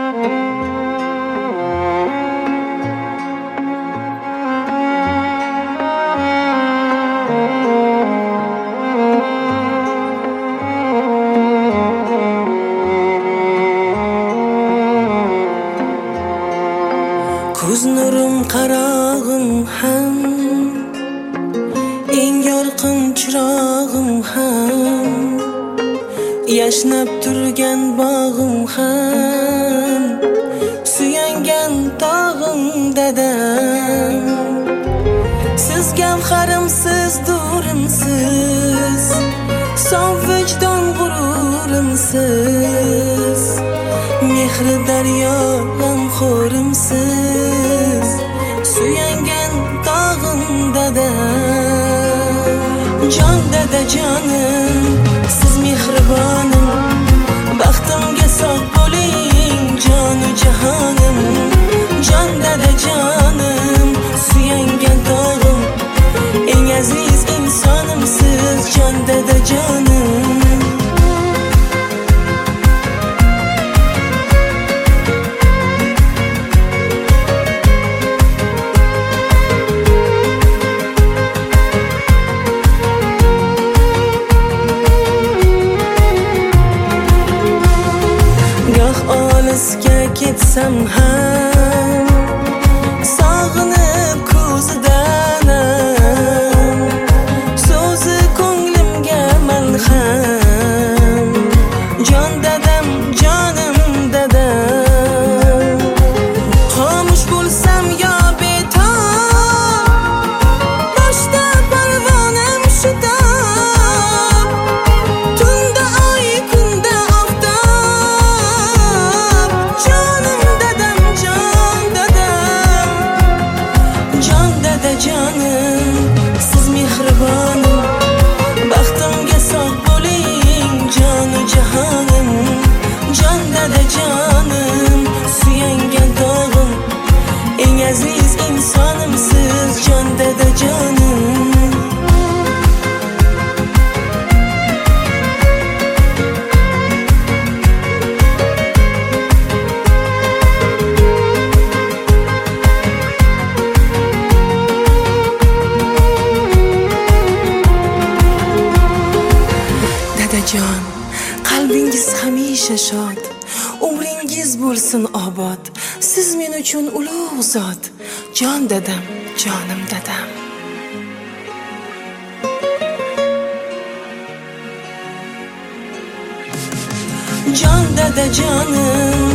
Ko'z nurim qarog'im ham, eng yorqin chirog'im ham, yashnab turgan bog'im ham, suyangan tog'im dadam. Siz gavharimsiz, durimsiz, sof vijdon g'ururimsiz, mehri daryo g'amxo'rimsiz, suyangan tog'im dadam. Jon dada jonim, siz mehribonim, baxtimga sog' bo'ling jonu jahonim. Jon dada jonim, suyangan tog'im, eng aziz insonim siz, jon dada jonim. Olisga ketsam ham, sog'inib ko'zidanam, so'zi ko'nglimga malham. Jon dadam, jonim dadam. Xomush bo'lsam yo betob, boshda parvonam shitob, tunda oy kunda oftob. Jonim dadam, jon dadam. Jon dada jonim, siz mehribonim, baxtimga sog' bo'ling jonu jahonim. Jon dada jonim, suyangan tog'im, eng aziz insonim siz, jon dada jonim. Dadajon, qalbingiz hamisha shod, umringiz bo'lsin obod. Siz men uchun ulug' zot, jon dadam, jonim dadam. Jon dada jonim,